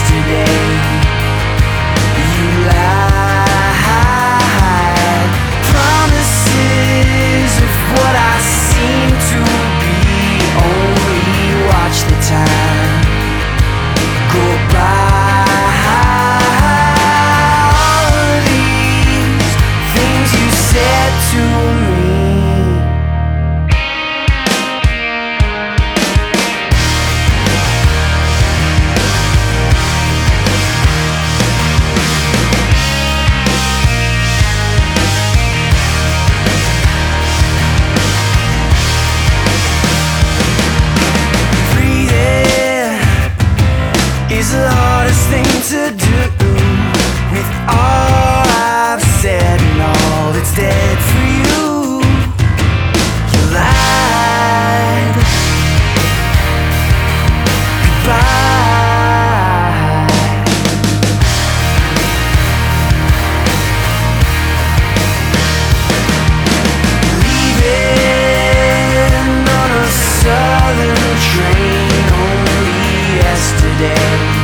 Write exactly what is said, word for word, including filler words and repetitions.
yesterday. You lied. Promises of what I seem to be. Only watch the time go by. All of these things you said to me. Is the hardest thing to do. With all I've said and all that's dead for you, you lied. Goodbye. Leaving on a southern train only yesterday.